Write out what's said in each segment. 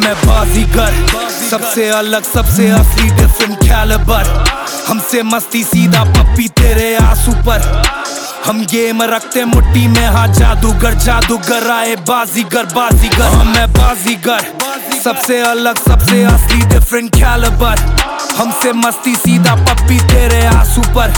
मैं बाजीगर, सबसे अलग सबसे असली डिफरेंट कैलिबर। हमसे मस्ती सीधा पप्पी तेरे आंसू पर। हम गेम रखते मुट्ठी में, हाँ जादूगर जादूगर आए बाजीगर बाजीगर। हाँ मैं बाजीगर, सबसे अलग सबसे असली डिफरेंट कैलिबर। हमसे मस्ती सीधा पप्पी तेरे आंसू पर।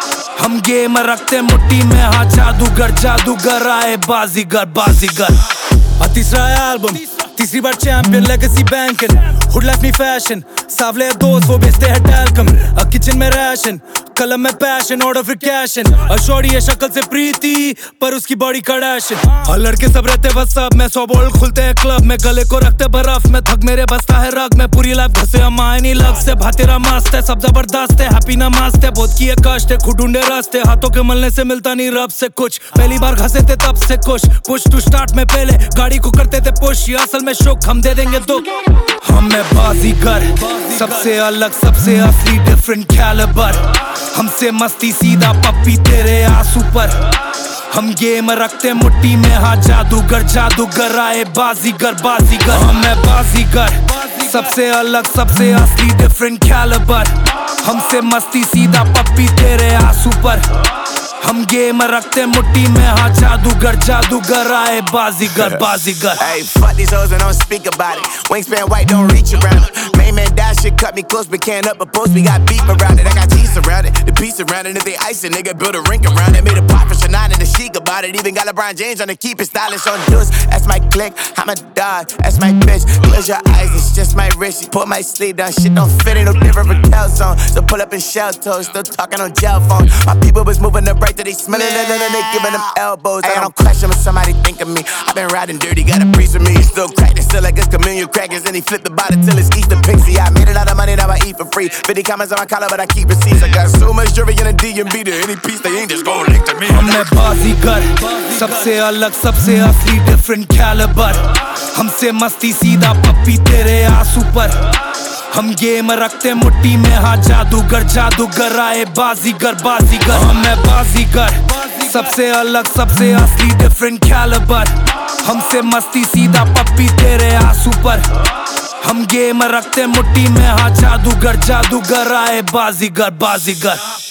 हम गेम रखते मुट्ठी में, हाँ जादूगर जादूगर आए बाजीगर बाजीगर। तीसरा एल्बम, तीसरी बार champion, legacy banking, hood life में फैशन, सावले दोस्त वो बेचते हैं टैल्कम, किचन में राशन, कलम में पैशन, ऑर्डर फिर कैशन। अशोरी है शक्ल से प्रीति पर उसकी बॉडी कड़ैशन। और लड़के सब रहते बस सब में, 100 बोल्ट खुलते हैं क्लब में, गले को रखते बर्फ में, थक मेरे बसता है रग में। पूरी लाइफ घसे हम आए नहीं लग से, भातेरा मस्त है सब जबरदस्त है, हैप्पी ना मस्त है, बहुत किए कष्ट है, खुद ढूंढे रास्ते, हाथों के मलने से मिलता नहीं रब से कुछ। पहली बार घसे थे तब से खुश, पुश टू स्टार्ट में पहले गाड़ी को करते थे पुश, ये असल में शुक हम दे देंगे दुख। हम मैं बाजीगर, सबसे अलग सबसे असली डिफरेंट कैलिबर। हमसे मस्ती सीधा पप्पी तेरे आंसू पर। हम गेम रखते मुट्ठी में, हाँ जादूगर जादूगर आए बाजीगर बाजीगर। हम मैं बाजीगर, सबसे अलग सबसे असली डिफरेंट कैलिबर। हमसे मस्ती सीधा पप्पी तेरे आंसू पर। हम गेम रखते मुट्ठी में, हाँ जादूगर जादूगर आए बाजीगर बाजीगर। Hey, fuck these hoes and don't speak about it. Wingspan white, don't reach around it. Main man that shit cut me close, but can't up a post. We got beef around it. I got cheese around it, the piece around it. If they ice it, nigga build a rink around it. Made a pop for Shania and the chic about it. Even got LeBron James on to keep it stylish on juice. That's my click, I'm a dog. That's my bitch. Close your eyes, it's just my wrist. She put my sleeve down, shit don't fit in no different from Calzone. So pull up in shell toes, still talking on gel phone. My people was moving up right till they smelling it. And they giving them elbows. I don't question when somebody think of me. I've been riding dirty, got a piece of me. He still cracking, still like it's chameleon crackers. And he flipped the bottle till it's Easter Pixie. I made a lot of money, now I eat for free. 50 comments on my collar, but I keep receipts. I got so much jewelry in a DMV to any piece they ain't just gon' link to me. हम मैं बाजीगर, सबसे अलग सबसे असली different calibre. हमसे मस्ती सीधा पप्पी तेरे आंसू पर। हम गेम रखते मुट्ठी में, हाँ जादूगर जादूगर आए बाजीगर बाजीगर। हम मैं बाजीगर, सबसे अलग सबसे असली डिफरेंट कैलिबर। हमसे मस्ती सीधा पप्पी तेरे आंसू पर। हम गेम रखते मुट्ठी में, हाँ जादूगर जादूगर आए बाजीगर बाजीगर।